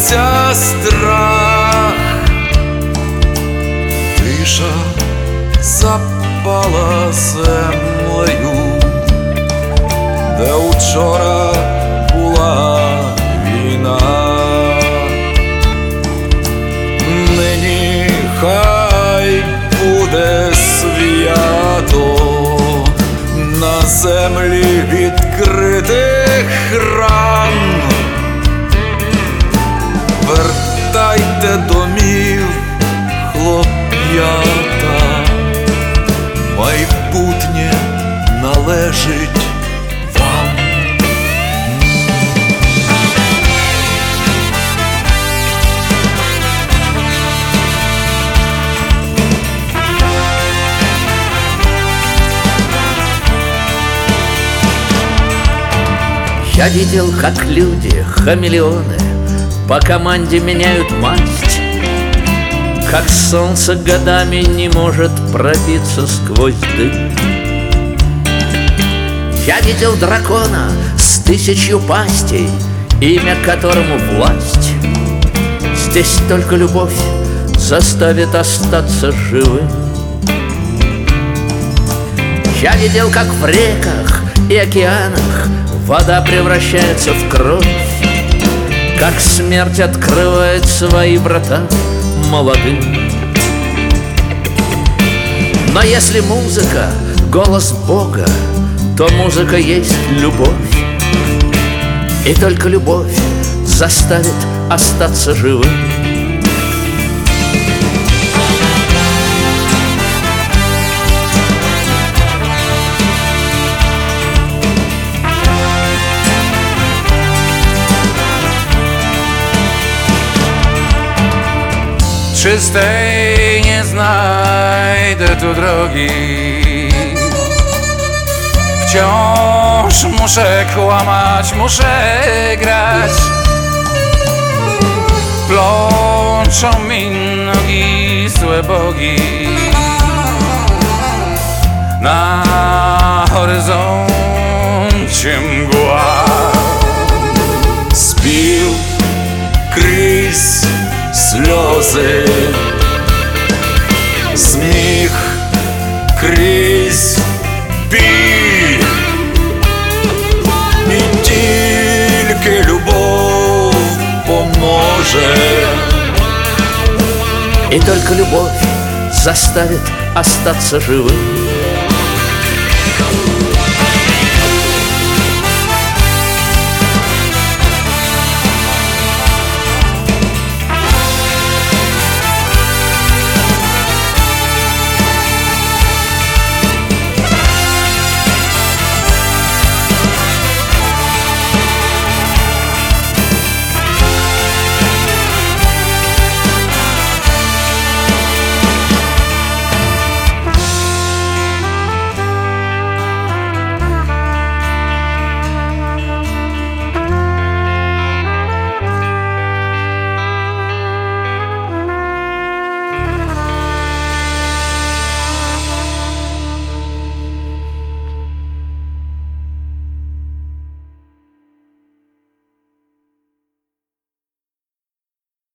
лишився страх, тиша запала землею, де учора була війна. Нині хай буде свято на землі відкритих ран. Вертайте домів, хлоп'ята, майбутнє належить вам. Я видел, как люди, хамелеоны, по команде меняют масть, как солнце годами не может пробиться сквозь дым. Я видел дракона с 1000 пастей, имя которому власть. Здесь только любовь заставит остаться живым. Я видел, как в реках и океанах вода превращается в кровь, как смерть открывает свои врата молодым. Но если музыка — голос Бога, то музыка есть любовь, и только любовь заставит остаться живым. Czystej nie znajdę tu drogi, wciąż muszę kłamać, muszę grać. Plączą mi nogi złe bogi, na horyzoncie mgła. Zbił крізь сльози, сміх крізь біль, і тільки любов поможе. И только любовь заставит остаться живым.